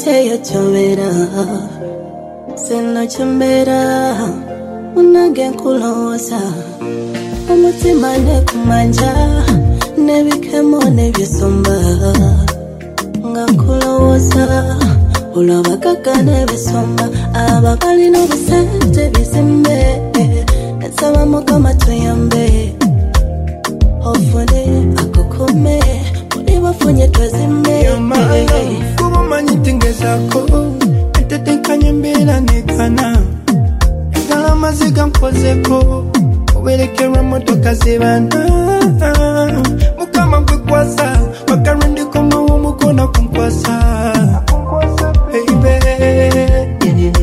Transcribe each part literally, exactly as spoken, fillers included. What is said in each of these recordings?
Teyo chomera Seno chomera Unage nkulosa Umutima ne kumanja Nebikemo nebisomba Nga nkulosa Ulaba kaka nebisomba Ababali n'obusente bizimbe Nsaba mukama tuyambe Ofune akokome Muli wafunye twazimbe Kubo manyitingezako Entetenkanye mbera nekana Egala maziga mkozeko Uwerekerwa motoka zibana Mukama mkwikwasa Wakarundi koma wumukona kumkwasa Baby Baby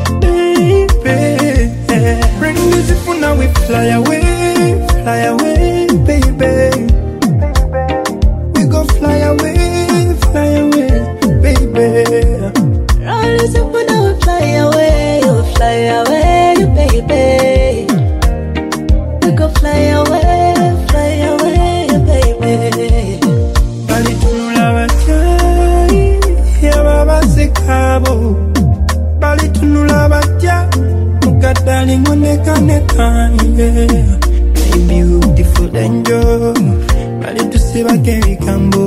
Bring this if now we fly away Fly away baby We go fly away Fly away baby Run this if now we fly away Fly away baby We go fly away Fly away baby Bali tunula batya Yababasekabo Bali tunula batya Mukadali ngoneka neka yeah. Beautiful angel Bali tusiba kebikambo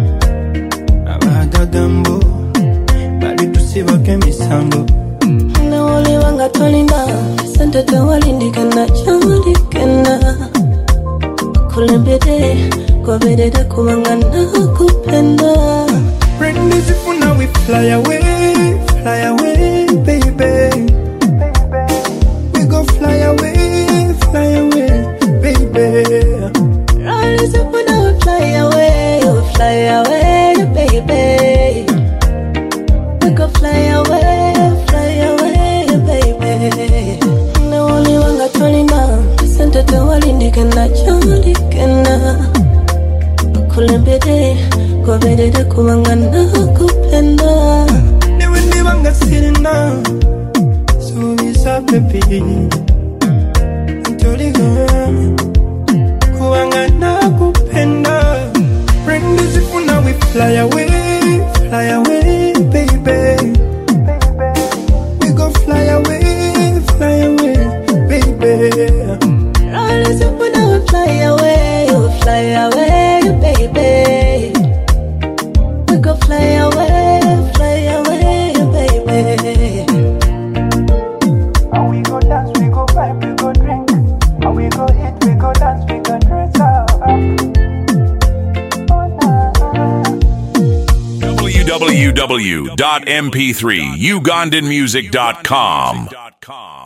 Abagagambo Bali tusiba kemisambo Na wale wanga tolina Santa tawalindikana Chawalikana Kulembede Kwabedede kumangana kupenda Bring this if now we fly away Fly away baby We go fly away Fly away baby Run this if now we fly away Fly away baby We go fly away Fly away baby Na wale wanga tolina Santa tawalindikana Chawalikana Kulembede Kwabedede kumangana kupenda Newe nibanga sirina So bisa baby Ntoliga Kuangana kupenda Bring this if now we fly away Fly away baby We go fly away Fly away baby Run this if now we fly away Fly away baby We go fly away Fly away baby And we go dance, we go vibe, we go drink And we go eat, we go dance, we go dress up Oh nah w w w dot m p three ugandan music dot com